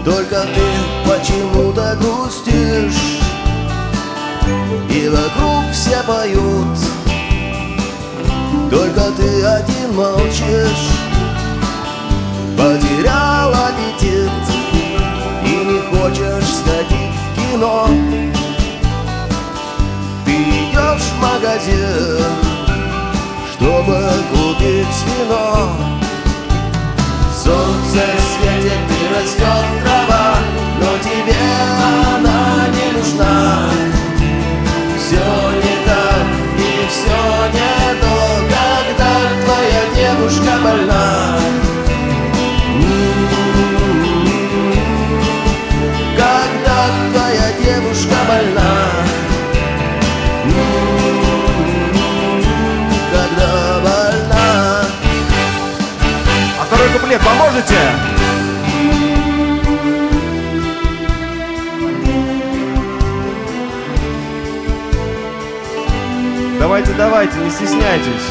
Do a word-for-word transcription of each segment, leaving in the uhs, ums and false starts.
Только ты почему-то грустишь, и вокруг все поют, только ты один молчишь. Потерял аппетит и не хочешь сходить в кино. Ты идешь в магазин, чтобы купить вино. Солнце светит и растет трава, но тебе она не нужна. Все не так и все не то, когда твоя девушка больна. Когда твоя девушка больна. Когда больна. А второй куплет поможете? Давайте, давайте, не стесняйтесь.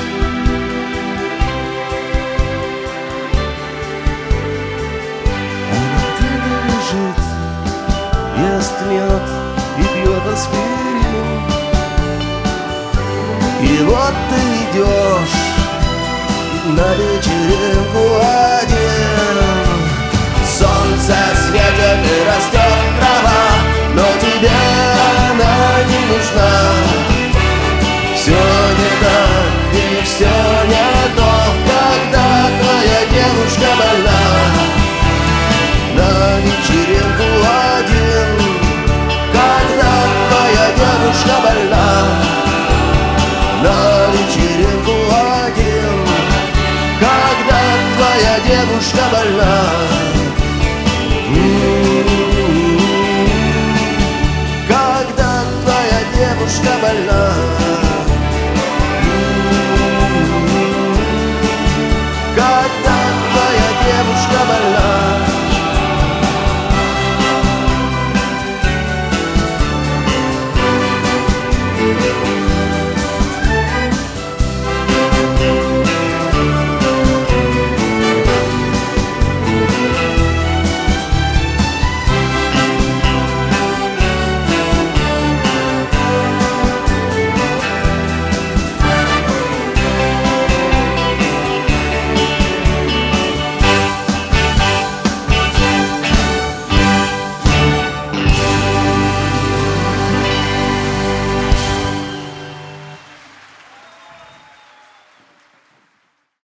Она где-то лежит, ест мед и пьет аспирин. И вот ты идешь на вечеринку один.